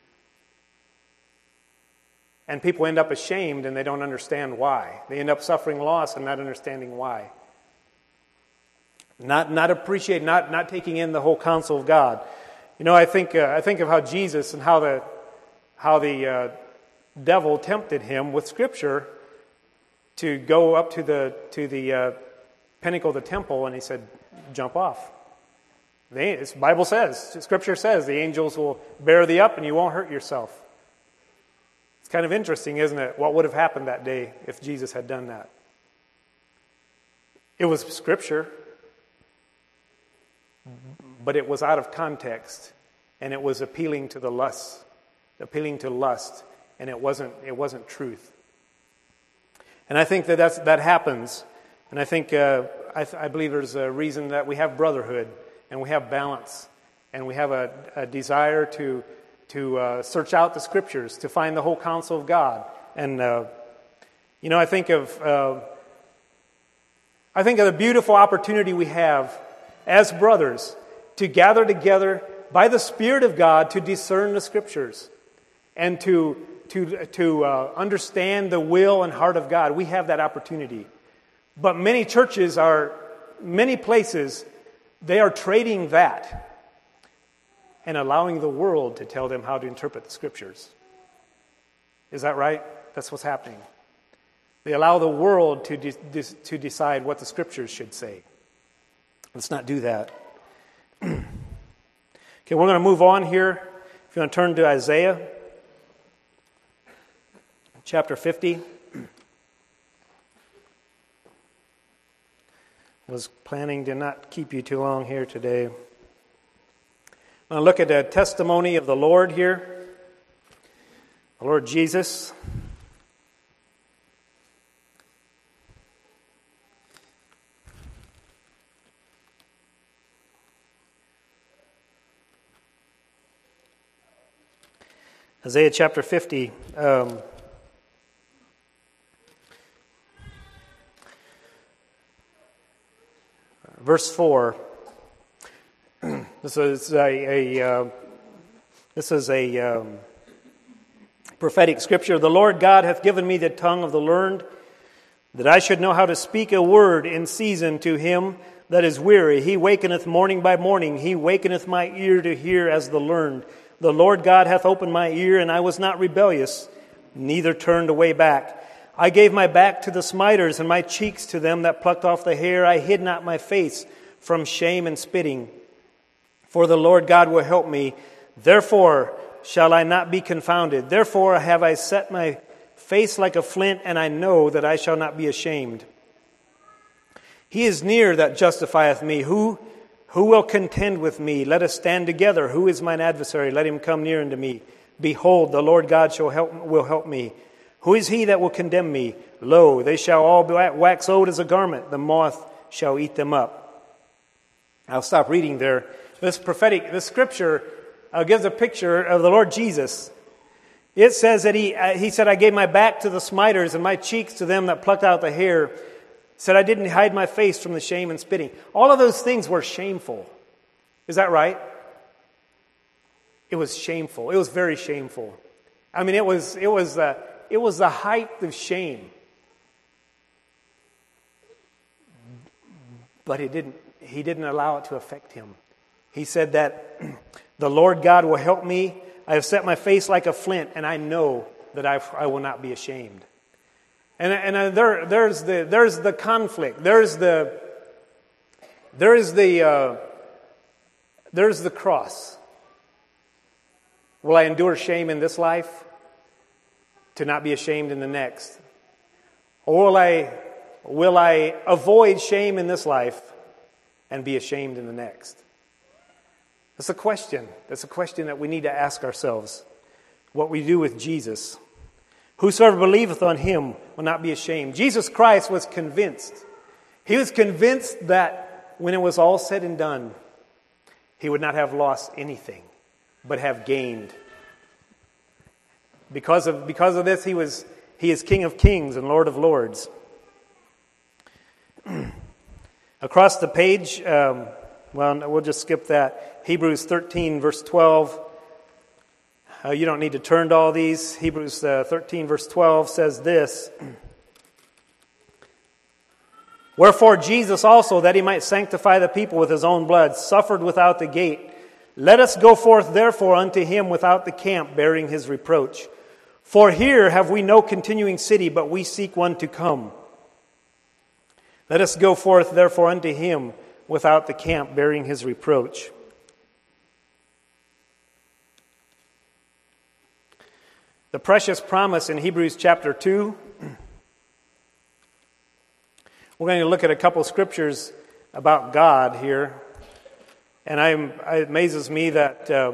And people end up ashamed and they don't understand why. They end up suffering loss and not understanding why. Not not appreciate, not not taking in the whole counsel of God. You know, I think uh, I think of how Jesus and how the how the uh, devil tempted him with Scripture to go up to the to the uh, pinnacle of the temple, and he said, "Jump off." The Bible says, Scripture says, the angels will bear thee up, and you won't hurt yourself. It's kind of interesting, isn't it? What would have happened that day if Jesus had done that? It was Scripture. But it was out of context, and it was appealing to the lust, appealing to lust, and it wasn't it wasn't truth. And I think that that's, that happens, and I think uh, I, I believe there's a reason that we have brotherhood, and we have balance, and we have a, a desire to to uh, search out the Scriptures, to find the whole counsel of God. And uh, you know, I think of uh, I think of the beautiful opportunity we have as brothers to gather together by the Spirit of God to discern the Scriptures and to to to uh, understand the will and heart of God. We have that opportunity. But many churches are, many places, they are trading that and allowing the world to tell them how to interpret the Scriptures. Is that right? That's what's happening. They allow the world to de- de- to decide what the Scriptures should say. Let's not do that. Okay, we're going to move on here. If you want to turn to Isaiah chapter fifty. I was planning to not keep you too long here today. I'm going to look at the testimony of the Lord here. The Lord Jesus. Isaiah chapter fifty. Um, verse four. This is a, a uh, This is a um, prophetic scripture. The Lord God hath given me the tongue of the learned, that I should know how to speak a word in season to him that is weary. He wakeneth morning by morning. He wakeneth my ear to hear as the learned. The Lord God hath opened my ear, and I was not rebellious, neither turned away back. I gave my back to the smiters, and my cheeks to them that plucked off the hair. I hid not my face from shame and spitting. For the Lord God will help me. Therefore shall I not be confounded. Therefore have I set my face like a flint, and I know that I shall not be ashamed. He is near that justifieth me. Who, who will contend with me? Let us stand together. Who is mine adversary? Let him come near unto me. Behold, the Lord God shall help, will help me. Who is he that will condemn me? Lo, they shall all wax old as a garment. The moth shall eat them up. I'll stop reading there. This prophetic, this scripture uh, gives a picture of the Lord Jesus. It says that he, uh, he said, I gave my back to the smiters and my cheeks to them that plucked out the hair. Said, I didn't hide my face from the shame and spitting. All of those things were shameful. Is that right? It was shameful. It was very shameful. I mean, it was, it was, uh, it was the height of shame. But he didn't, he didn't allow it to affect him. He said that the Lord God will help me. I have set my face like a flint, and I know that I, I will not be ashamed. And, and there, there's the there's the conflict. There's the there is the uh, there's the cross. Will I endure shame in this life to not be ashamed in the next? Or will I will I avoid shame in this life and be ashamed in the next? That's a question. That's a question that we need to ask ourselves. What we do with Jesus. Whosoever believeth on him will not be ashamed. Jesus Christ was convinced. He was convinced that when it was all said and done, he would not have lost anything, but have gained. Because of, because of this, he was he is King of Kings and Lord of Lords. Across the page, um, well, we'll just skip that. Hebrews thirteen, verse twelve. Uh, you don't need to turn to all these. Hebrews uh, thirteen, verse twelve says this. Wherefore Jesus also, that he might sanctify the people with his own blood, suffered without the gate. Let us go forth therefore unto him without the camp, bearing his reproach. For here have we no continuing city, but we seek one to come. Let us go forth therefore unto him without the camp, bearing his reproach. The precious promise in Hebrews chapter two. We're going to look at a couple scriptures about God here. And I'm, it amazes me that uh,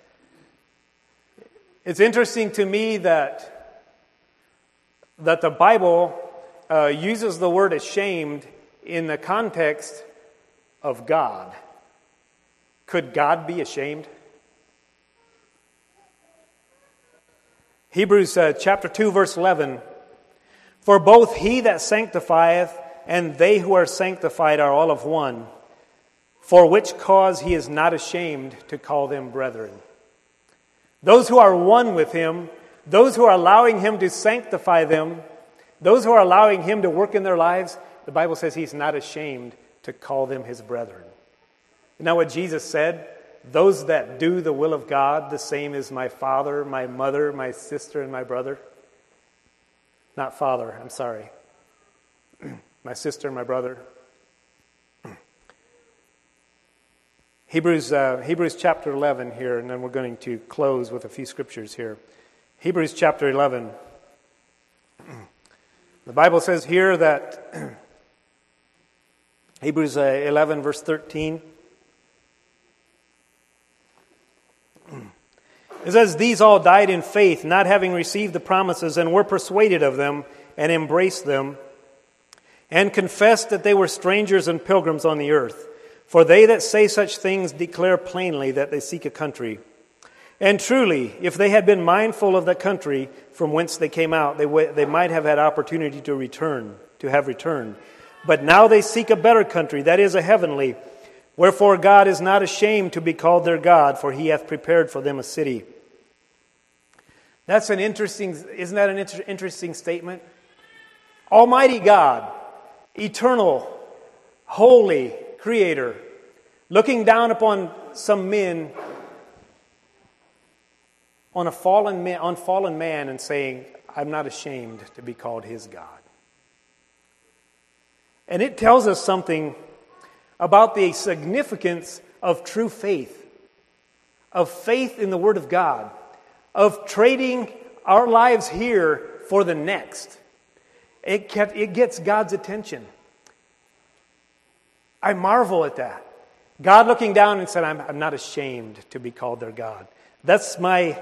it's interesting to me that, that the Bible uh, uses the word ashamed in the context of God. Could God be ashamed? Hebrews uh, chapter two, verse eleven. For both he that sanctifieth and they who are sanctified are all of one, for which cause he is not ashamed to call them brethren. Those who are one with him, those who are allowing him to sanctify them, those who are allowing him to work in their lives, the Bible says he's not ashamed to call them his brethren. You know what Jesus said? Those that do the will of God, the same as my father, my mother, my sister, and my brother. Not father, I'm sorry. My sister and my brother. Hebrews, uh, Hebrews chapter eleven here, and then we're going to close with a few scriptures here. Hebrews chapter eleven. The Bible says here that, Hebrews uh, eleven verse thirteen, it says, these all died in faith, not having received the promises, and were persuaded of them, and embraced them, and confessed that they were strangers and pilgrims on the earth. For they that say such things declare plainly that they seek a country. And truly, if they had been mindful of the country from whence they came out, they, w- they might have had opportunity to return, to have returned. But now they seek a better country, that is a heavenly. Wherefore God is not ashamed to be called their God, for he hath prepared for them a city. That's an interesting, isn't that an inter- interesting statement? Almighty God, eternal, holy Creator, looking down upon some men, on a fallen man, on fallen man, and saying, I'm not ashamed to be called his God. And it tells us something about the significance of true faith, of faith in the Word of God, of trading our lives here for the next. It, kept, it gets God's attention. I marvel at that. God looking down and said, I'm, I'm not ashamed to be called their God. That's my,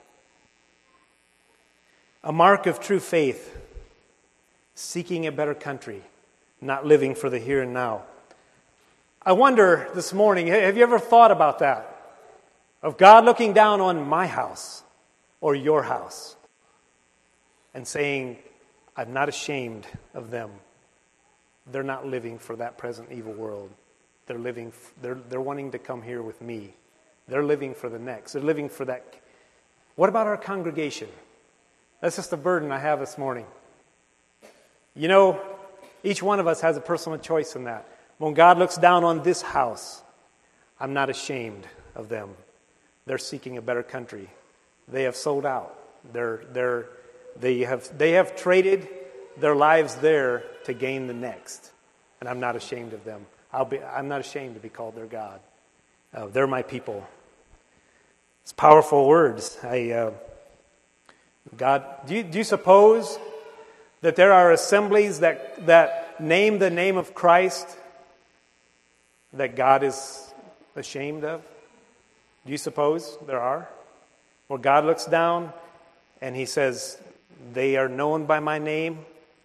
a mark of true faith, seeking a better country, not living for the here and now. I wonder this morning, have you ever thought about that? Of God looking down on my house or your house and saying, I'm not ashamed of them. They're not living for that present evil world. They're living, they're, they're wanting to come here with me. They're living for the next. They're living for that. What about our congregation? That's just a burden I have this morning. You know, each one of us has a personal choice in that. When God looks down on this house, I'm not ashamed of them. They're seeking a better country. They have sold out. They're, they're, they have, they have traded their lives there to gain the next. And I'm not ashamed of them. I'll be, I'm not ashamed to be called their God. Uh, they're my people. It's powerful words. I, uh, God, do you, do you suppose that there are assemblies that, that name the name of Christ that God is ashamed of? Do you suppose there are? Where God looks down and he says, they are known by my name,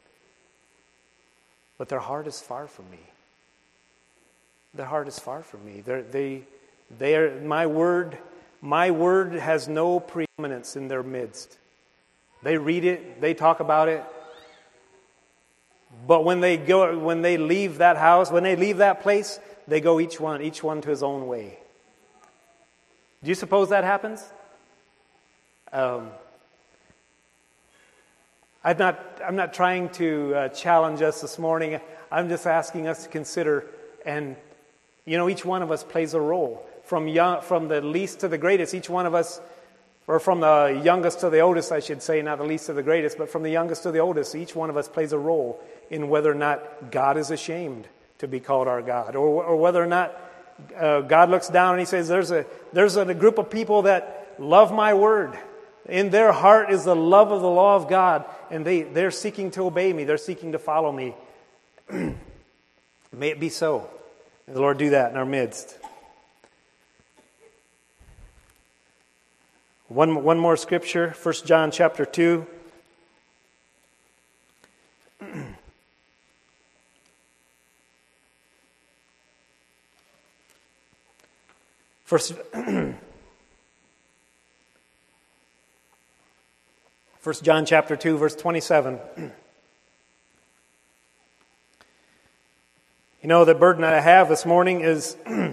but their heart is far from me. Their heart is far from me. They're, they, they are, my word, my word has no preeminence in their midst. They read it, they talk about it, but when they go, when they leave that house, when they leave that place, they go each one, each one to his own way. Do you suppose that happens? Um, I'm not, I'm not trying to uh, challenge us this morning. I'm just asking us to consider, and you know, each one of us plays a role. From young, from the least to the greatest, each one of us, or from the youngest to the oldest, I should say, not the least to the greatest, but from the youngest to the oldest, each one of us plays a role in whether or not God is ashamed to be called our God, or, or whether or not uh, God looks down and he says, there's a there's a, a group of people that love my word. In their heart is the love of the law of God, and they, they're seeking to obey me. They're seeking to follow me. May it be so. May the Lord do that in our midst. One, one more scripture, First John chapter two. First, First John chapter two, verse twenty-seven. You know, the burden that I have this morning is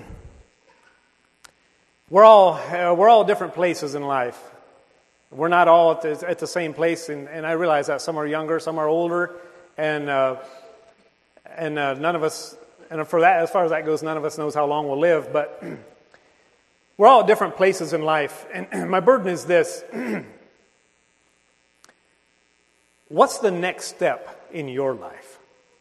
we're all uh, we're all different places in life. We're not all at the, at the same place, and, and I realize that some are younger, some are older, and uh, and uh, none of us, and for that, as far as that goes, none of us knows how long we'll live. But we're all at different places in life, and my burden is this. What's the next step in your life?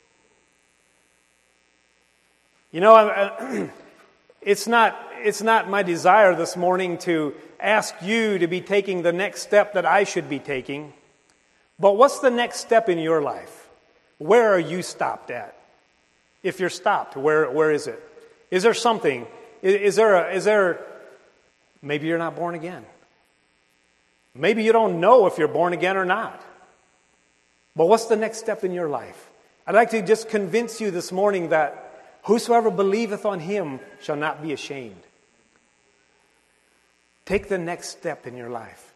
You know, I, it's not it's not my desire this morning to ask you to be taking the next step that I should be taking, but what's the next step in your life? Where are you stopped at? If you're stopped, where where is it? Is there something? Is, is there a, is there? Maybe you're not born again. Maybe you don't know if you're born again or not. But what's the next step in your life? I'd like to just convince you this morning that whosoever believeth on him shall not be ashamed. Take the next step in your life.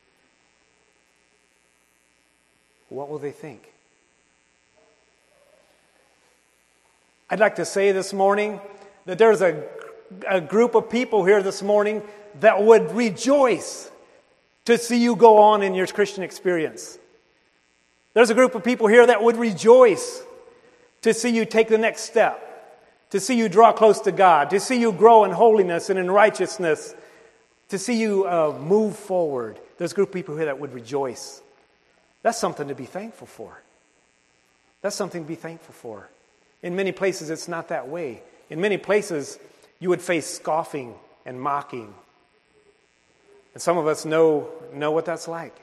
What will they think? I'd like to say this morning that there's a, a group of people here this morning that would rejoice to see you go on in your Christian experience. There's a group of people here that would rejoice to see you take the next step, to see you draw close to God, to see you grow in holiness and in righteousness, to see you uh, move forward. There's a group of people here that would rejoice. That's something to be thankful for. That's something to be thankful for. In many places, it's not that way. In many places, you would face scoffing and mocking. And some of us know, know what that's like.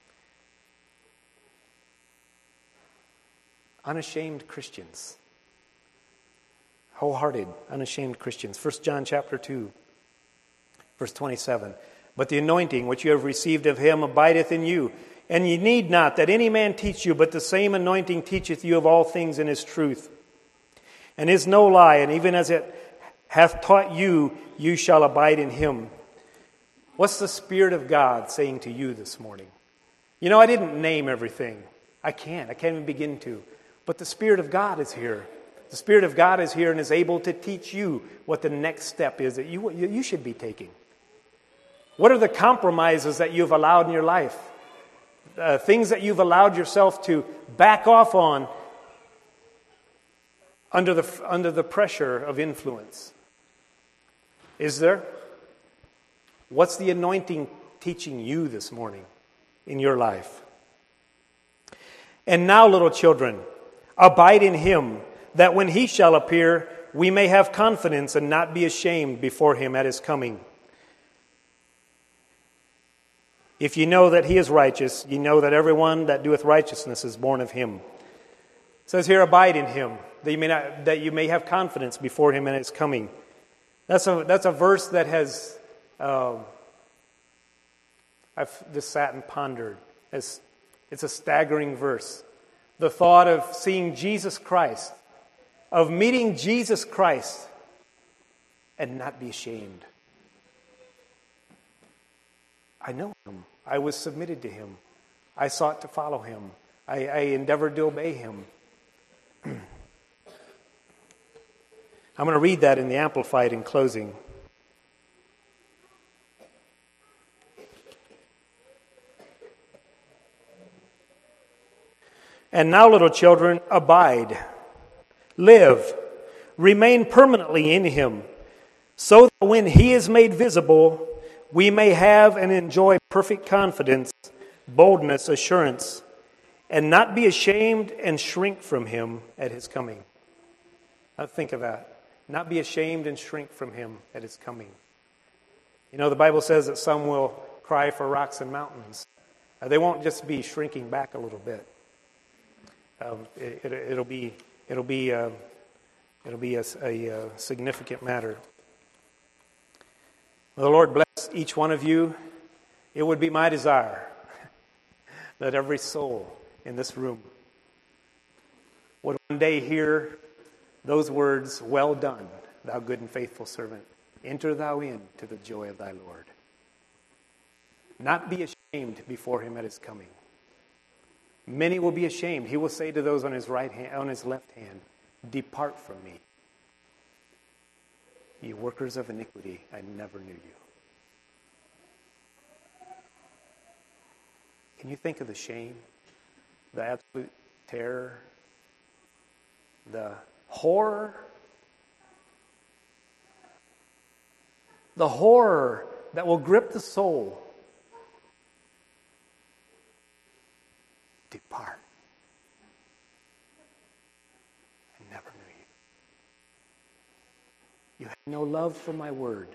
Unashamed Christians. Wholehearted, unashamed Christians. First John chapter two, verse twenty-seven. But the anointing which you have received of him abideth in you, and ye need not that any man teach you, but the same anointing teacheth you of all things in his truth, and is no lie, and even as it hath taught you, you shall abide in him. What's the Spirit of God saying to you this morning? You know, I didn't name everything. I can't. I can't even begin to. But the Spirit of God is here. The Spirit of God is here and is able to teach you what the next step is that you, you should be taking. What are the compromises that you've allowed in your life? Uh, things that you've allowed yourself to back off on under the, under the pressure of influence. Is there? What's the anointing teaching you this morning in your life? And now, little children, abide in him, that when he shall appear, we may have confidence and not be ashamed before him at his coming. If ye know that he is righteous, ye know that everyone that doeth righteousness is born of him. It says here, abide in him, that you may not, that you may have confidence before him at his coming. That's a that's a verse that has uh, I've just sat and pondered. It's, it's a staggering verse. The thought of seeing Jesus Christ, of meeting Jesus Christ, and not be ashamed. I know him. I was submitted to him. I sought to follow him. I, I endeavored to obey him. I'm going to read that in the Amplified in closing. And now, little children, abide, live, remain permanently in him, so that when he is made visible, we may have and enjoy perfect confidence, boldness, assurance, and not be ashamed and shrink from him at his coming. Now think of that. Not be ashamed and shrink from him at his coming. You know, the Bible says that some will cry for rocks and mountains. Uh, they won't just be shrinking back a little bit. Um, it, it, it'll be it'll be uh, it'll be a, a, a significant matter. Well, the Lord bless each one of you. It would be my desire that every soul in this room would one day hear those words, "Well done, thou good and faithful servant. Enter thou in to the joy of thy Lord." Not be ashamed before him at his coming. Many will be ashamed. He will say to those on his right hand, on his left hand, "Depart from me, ye workers of iniquity, I never knew you." Can you think of the shame, the absolute terror, the horror, the horror that will grip the soul? Depart. I never knew you. You have no love for my word.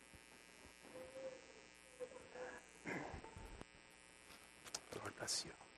Lord bless you.